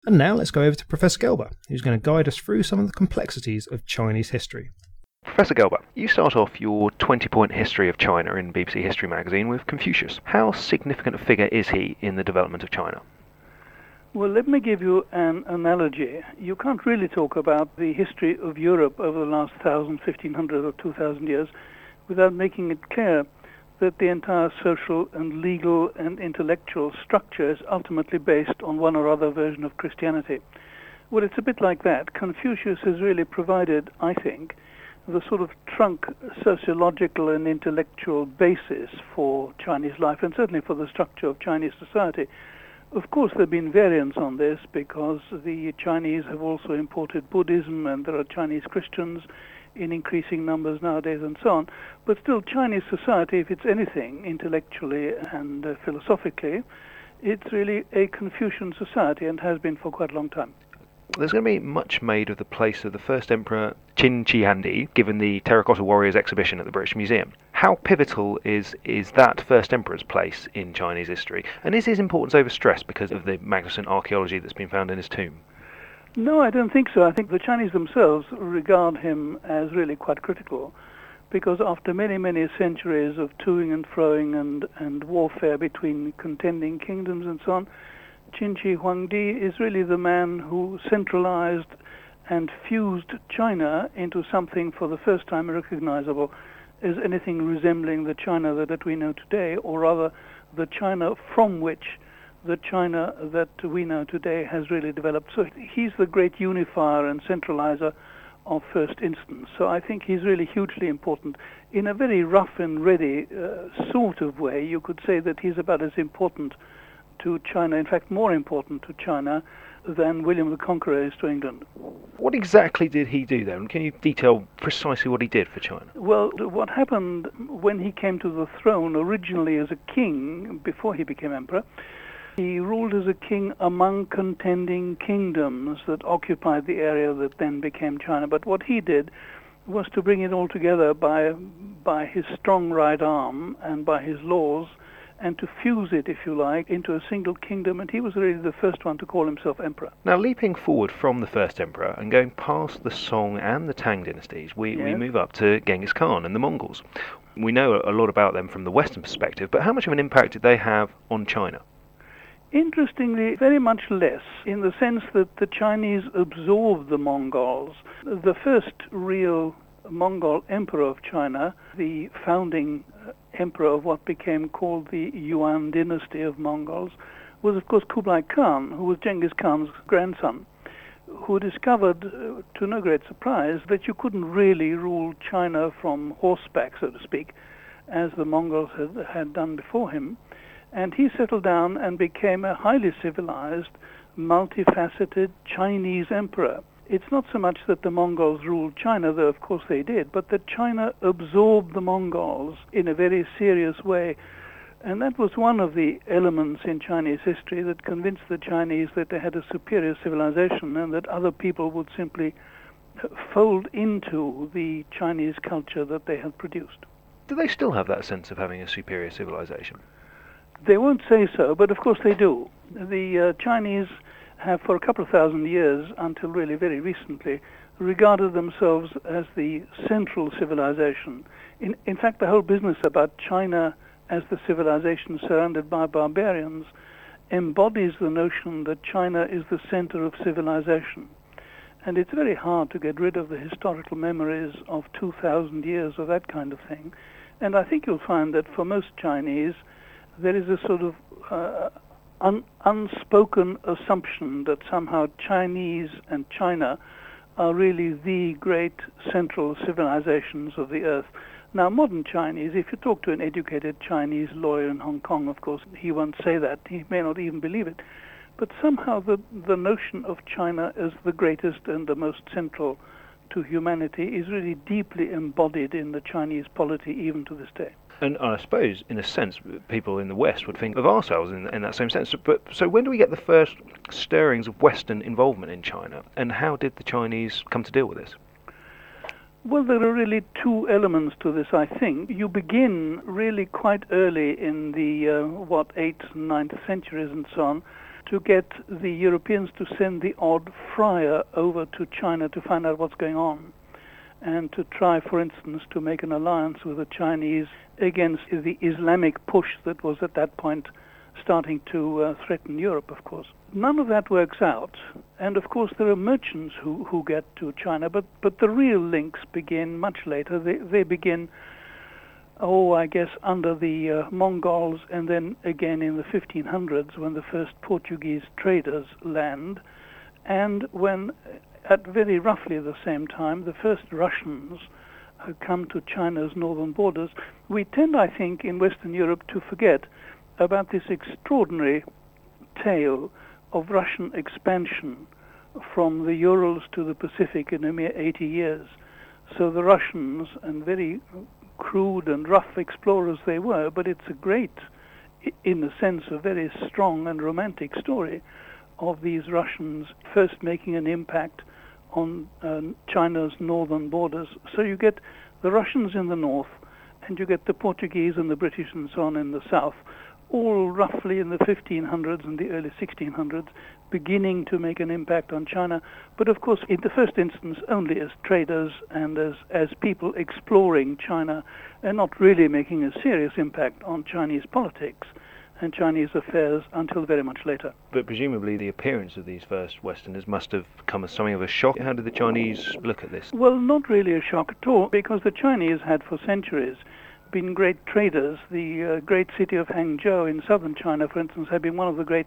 And now let's go over to Professor Gelber, who's going to guide us through some of the complexities of Chinese history. Professor Gelber, you start off your 20-point history of China in BBC History magazine with Confucius. How significant a figure is he in the development of China? Well, let me give you an analogy. You can't really talk about the history of Europe over the last 1,000, 1,500 or 2,000 years without making it clear that the entire social and legal and intellectual structure is ultimately based on one or other version of Christianity. Well, it's a bit like that. Confucius has really provided, I think, the sort of trunk sociological and intellectual basis for Chinese life and certainly for the structure of Chinese society. Of course, there have been variants on this because the Chinese have also imported Buddhism and there are Chinese Christians in increasing numbers nowadays and so on. But still, Chinese society, if it's anything intellectually and philosophically, it's really a Confucian society and has been for quite a long time. There's going to be much made of the place of the first emperor Qin Shi Huangdi, given the Terracotta Warriors exhibition at the British Museum. How pivotal is that first emperor's place in Chinese history? And is his importance overstressed because of the magnificent archaeology that's been found in his tomb? No, I don't think so. I think the Chinese themselves regard him as really quite critical, because after many, many centuries of toing and froing and warfare between contending kingdoms and so on, Qin Shi Huangdi is really the man who centralized and fused China into something for the first time recognizable as anything resembling the China that we know today, or rather the China from which the China that we know today has really developed. So he's the great unifier and centralizer of first instance. So I think he's really hugely important. In a very rough and ready sort of way, you could say that he's about as important to China, in fact more important to China than William the Conqueror is to England. What exactly did he do then? Can you detail precisely what he did for China? Well, what happened when he came to the throne originally as a king, before he became emperor, he ruled as a king among contending kingdoms that occupied the area that then became China. But what he did was to bring it all together by his strong right arm and by his laws, and to fuse it, if you like, into a single kingdom, and he was really the first one to call himself emperor. Now, leaping forward from the first emperor and going past the Song and the Tang dynasties, we move up to Genghis Khan and the Mongols. We know a lot about them from the Western perspective, but how much of an impact did they have on China? Interestingly, very much less, in the sense that the Chinese absorbed the Mongols. The first real Mongol emperor of China, the founding emperor of what became called the Yuan dynasty of Mongols, was of course Kublai Khan, who was Genghis Khan's grandson, who discovered, to no great surprise, that you couldn't really rule China from horseback, so to speak, as the Mongols had done before him. And he settled down and became a highly civilized, multifaceted Chinese emperor. It's not so much that the Mongols ruled China, though of course they did, but that China absorbed the Mongols in a very serious way. And that was one of the elements in Chinese history that convinced the Chinese that they had a superior civilization and that other people would simply fold into the Chinese culture that they had produced. Do they still have that sense of having a superior civilization? They won't say so, but of course they do. The Chinese have for a couple of thousand years, until really very recently, regarded themselves as the central civilization. In fact, the whole business about China as the civilization surrounded by barbarians embodies the notion that China is the center of civilization. And it's very hard to get rid of the historical memories of 2,000 years of that kind of thing. And I think you'll find that for most Chinese, there is a sort of unspoken assumption that somehow Chinese and China are really the great central civilizations of the earth. Now, modern Chinese, if you talk to an educated Chinese lawyer in Hong Kong, of course, he won't say that. He may not even believe it. But somehow the notion of China as the greatest and the most central to humanity is really deeply embodied in the Chinese polity even to this day. And I suppose, in a sense, people in the West would think of ourselves in that same sense. But so when do we get the first stirrings of Western involvement in China? And how did the Chinese come to deal with this? Well, there are really two elements to this, I think. You begin really quite early in the, 8th and 9th centuries and so on, to get the Europeans to send the odd friar over to China to find out what's going on, and to try, for instance, to make an alliance with the Chinese against the Islamic push that was at that point starting to threaten Europe, of course. None of that works out, and of course there are merchants who get to China, but the real links begin much later. They begin, I guess, under the Mongols, and then again in the 1500s when the first Portuguese traders land, and when at very roughly the same time the first Russians come to China's northern borders. We tend, I think, in Western Europe to forget about this extraordinary tale of Russian expansion from the Urals to the Pacific in a mere 80 years. So the Russians, and very crude and rough explorers they were, but it's a great, in a sense, a very strong and romantic story of these Russians first making an impact on China's northern borders. So you get the Russians in the north, and you get the Portuguese and the British and so on in the south, all roughly in the 1500s and the early 1600s, beginning to make an impact on China, but of course in the first instance only as traders and as people exploring China, and not really making a serious impact on Chinese politics and Chinese affairs until very much later. But presumably the appearance of these first Westerners must have come as something of a shock. How did the Chinese look at this? Well, not really a shock at all, because the Chinese had for centuries been great traders. The great city of Hangzhou in southern China, for instance, had been one of the great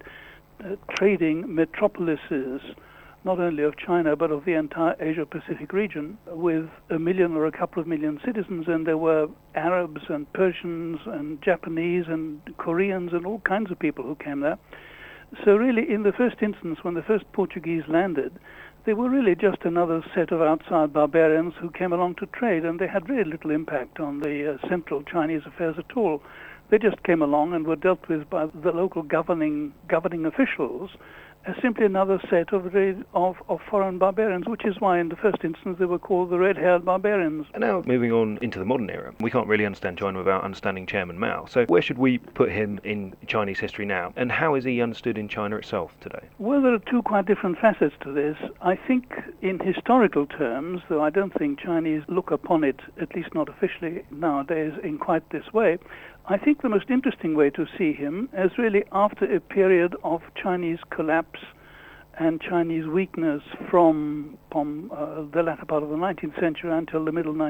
trading metropolises, not only of China, but of the entire Asia-Pacific region, with 1 million or a couple of million citizens, and there were Arabs and Persians and Japanese and Koreans and all kinds of people who came there. So really, in the first instance, when the first Portuguese landed, they were really just another set of outside barbarians who came along to trade, and they had very little impact on the central Chinese affairs at all. They just came along and were dealt with by the local governing officials as simply another set of foreign barbarians, which is why in the first instance they were called the red-haired barbarians. And now moving on into the modern era, we can't really understand China without understanding Chairman Mao. So where should we put him in Chinese history now, and how is he understood in China itself today? Well, there are two quite different facets to this. I think in historical terms, though I don't think Chinese look upon it, at least not officially nowadays, in quite this way, I think the most interesting way to see him is really after a period of Chinese collapse and Chinese weakness from the latter part of the 19th century until the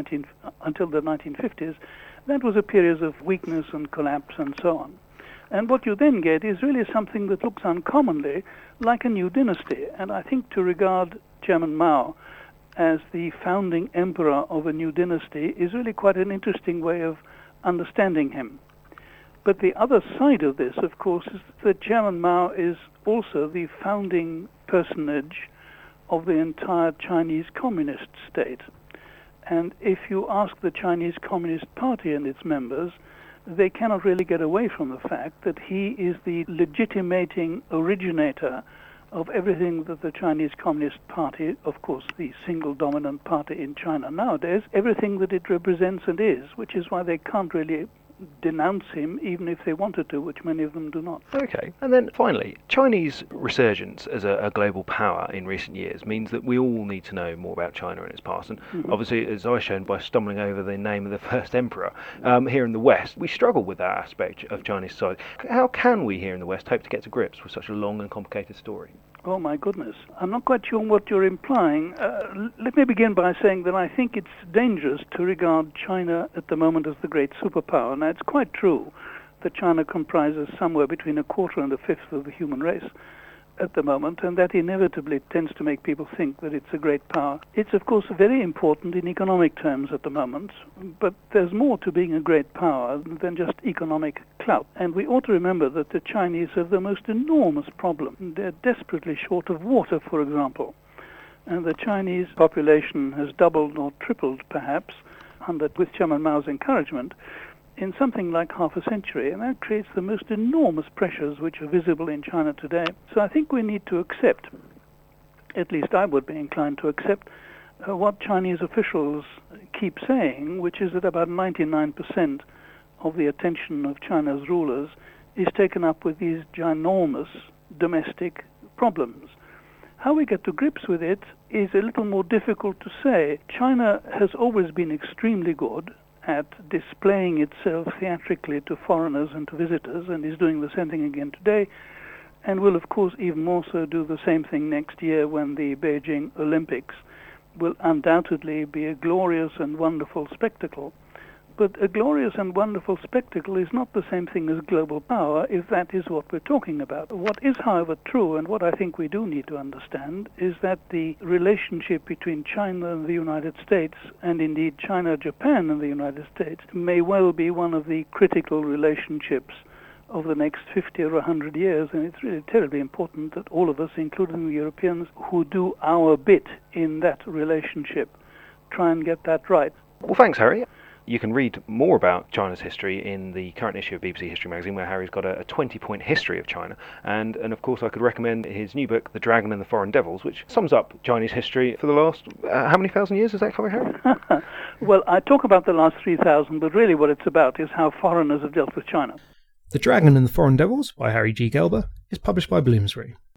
1950s. That was a period of weakness and collapse and so on. And what you then get is really something that looks uncommonly like a new dynasty. And I think to regard Chairman Mao as the founding emperor of a new dynasty is really quite an interesting way of understanding him. But the other side of this, of course, is that Chairman Mao is also the founding personage of the entire Chinese Communist state. And if you ask the Chinese Communist Party and its members, they cannot really get away from the fact that he is the legitimating originator of everything that the Chinese Communist Party, of course the single dominant party in China nowadays, everything that it represents and is, which is why they can't really denounce him even if they wanted to, which many of them do not. Okay, and then finally, Chinese resurgence as a global power in recent years means that we all need to know more about China and its past, and obviously, as I've shown by stumbling over the name of the first emperor, here in the West, we struggle with that aspect of Chinese society. How can we here in the West hope to get to grips with such a long and complicated story? Oh my goodness. I'm not quite sure what you're implying. Let me begin by saying that I think it's dangerous to regard China at the moment as the great superpower. Now, it's quite true that China comprises somewhere between a quarter and a fifth of the human race at the moment, and that inevitably tends to make people think that it's a great power. It's, of course, very important in economic terms at the moment, but there's more to being a great power than just economic clout. And we ought to remember that the Chinese have the most enormous problem. They're desperately short of water, for example. And the Chinese population has doubled or tripled, perhaps, with Chairman Mao's encouragement, in something like half a century, and that creates the most enormous pressures which are visible in China today. So I think we need to accept, at least I would be inclined to accept, what Chinese officials keep saying, which is that about 99% of the attention of China's rulers is taken up with these ginormous domestic problems. How we get to grips with it is a little more difficult to say. China has always been extremely good at displaying itself theatrically to foreigners and to visitors, and is doing the same thing again today, and will of course even more so do the same thing next year when the Beijing Olympics will undoubtedly be a glorious and wonderful spectacle. But a glorious and wonderful spectacle is not the same thing as global power, if that is what we're talking about. What is, however, true, and what I think we do need to understand, is that the relationship between China and the United States, and indeed China, Japan, and the United States, may well be one of the critical relationships of the next 50 or 100 years, and it's really terribly important that all of us, including the Europeans, who do our bit in that relationship, try and get that right. Well, thanks, Harry. You can read more about China's history in the current issue of BBC History magazine, where Harry's got a 20-point history of China. And of course, I could recommend his new book, The Dragon and the Foreign Devils, which sums up Chinese history for the last, how many thousand years does that cover, Harry? Well, I talk about the last 3,000, but really what it's about is how foreigners have dealt with China. The Dragon and the Foreign Devils by Harry G. Gelber is published by Bloomsbury.